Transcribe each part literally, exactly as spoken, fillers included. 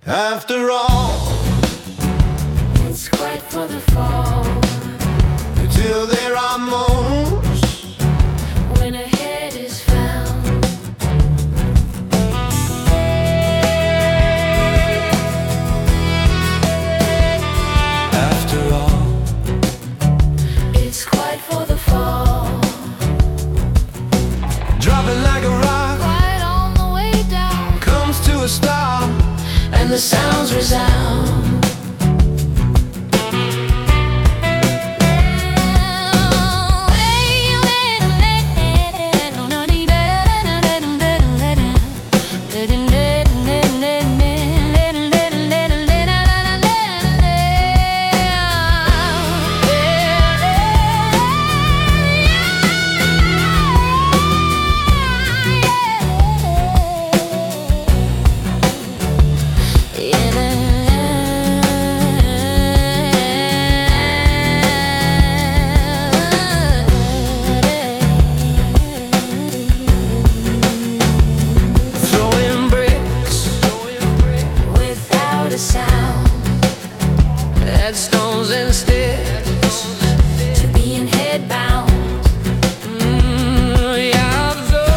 After all, it's quite for the fall. till there are moments When a head is found. After all, It's quite for the fall. dropping like a rock, Right on the way down, comes to a stop, and the sounds resound. throwing bricks Without a sound, at stones and sticks. to being head bound. Mm, yeah,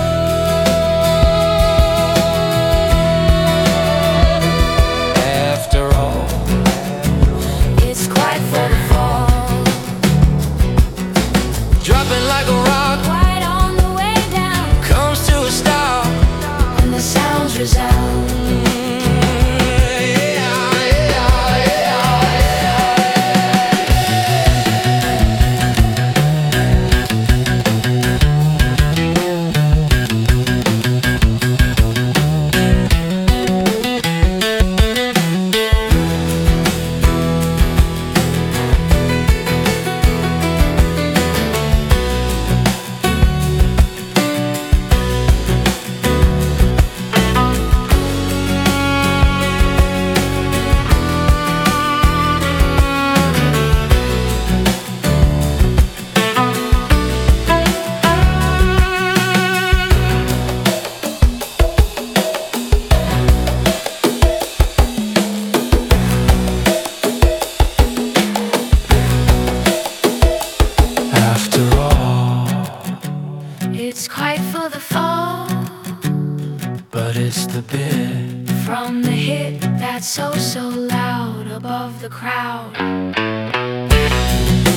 after all, It's quite for the fall. dropping like a rock, Right on the way down, comes to a stop. and the sounds resound. After all, It's quite for the fall. but it's the bit From the hit that's so, so loud above the crowd.